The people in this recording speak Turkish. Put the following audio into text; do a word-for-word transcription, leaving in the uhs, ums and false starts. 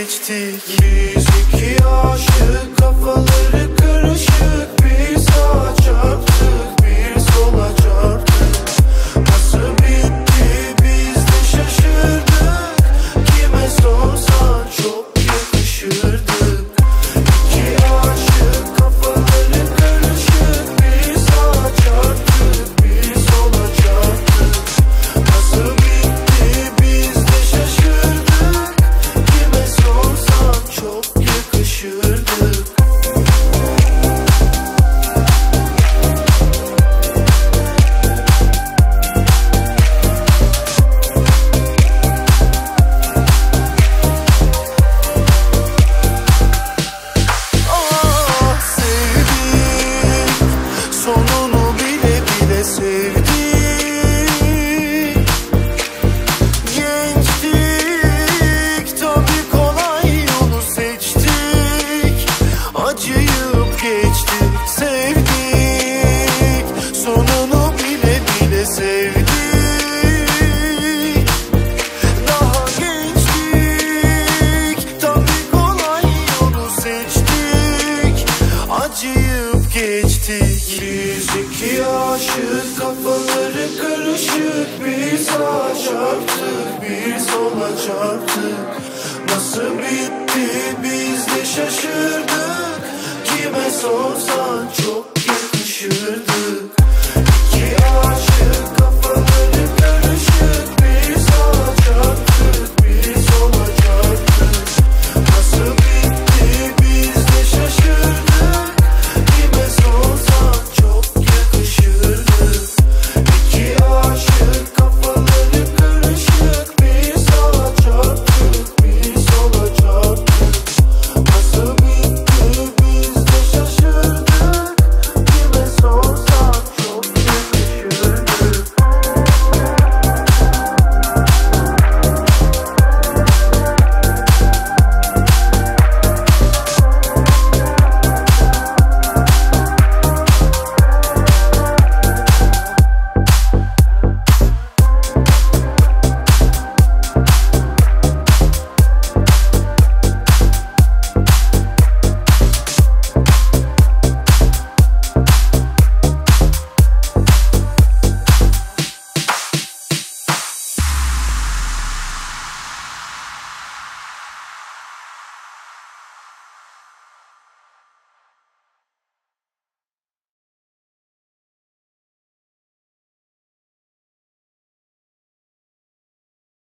geçtik. Biz iki aşık, kafaları karışık, bir sağa çarptık, bir sola çarptık. Nasıl bitti biz de şaşırdık, kime sorsan çok yakışırdık. İki aşık, kafaları karışık, bir sağa çarptık, bir sola çarptık. Nasıl bitti biz de şaşırdık, kime sorsan çok yakışırdık. Ah sevdik, sonunu bile bile sevdik. Gençtik, tabii kolay yolu seçtik. Acıyıp geçtik, sevdik, sonunu bile bile sevdik. Daha gençtik, tabii kolay yolu seçtik. Acıyıp geçtik. Biz iki aşık, kafaları karışık, bir sağa çarptık, bir sola çarptık. Nasıl bitti biz de şaşırdık, kime sorsan çok yakışırdık.